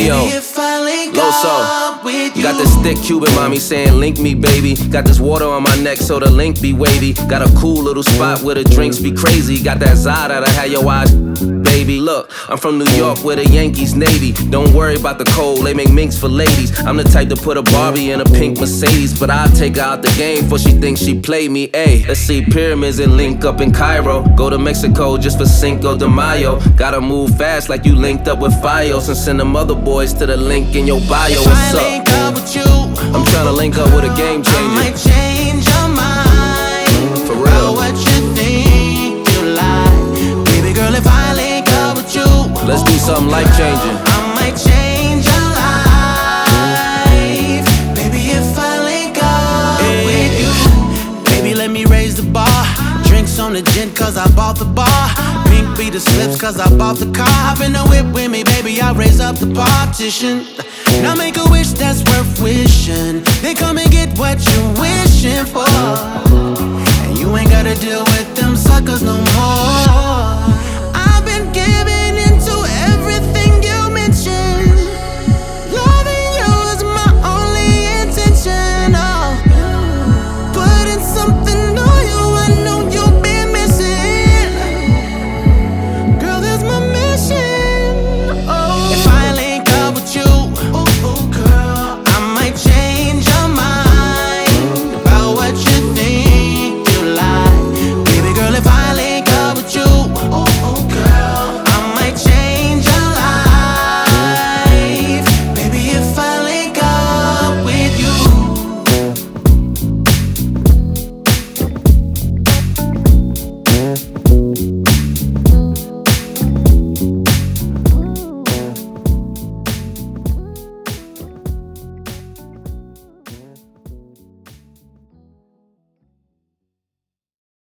Neo, if I link Loso. up with you. Got this thick Cuban mommy saying link me baby. Got this water on my neck so the link be wavy. Got a cool little spot where the drinks be crazy. Got that Zada that had your eyes, baby. Look, I'm from New York where the Yankees Navy. Don't worry about the cold, they make minks for ladies. I'm the type to put a Barbie in a pink Mercedes, but I'll take her out the game before she thinks she played me. Ayy, let's see pyramids and link up in Cairo. Go to Mexico just for Cinco de Mayo. Gotta move fast like you linked up with Fios, and send them other boys to the link in your bio. What's If I link up with you, I'm tryna link up with a game I changer. might change your mind. For real. About what you think you like. Baby girl, if I link up with you, Let's do something life changing. I might change your life. Baby, if I link up with you. Baby, let me raise the bar. Drinks on the gin cause I bought the bar. Pink be the slips cause I bought the car. Hop in the whip with me, baby, I raise up the partition. Now make a wish that's worth wishing. Then come and get what you're wishing for. And you ain't gotta deal with them suckers no more.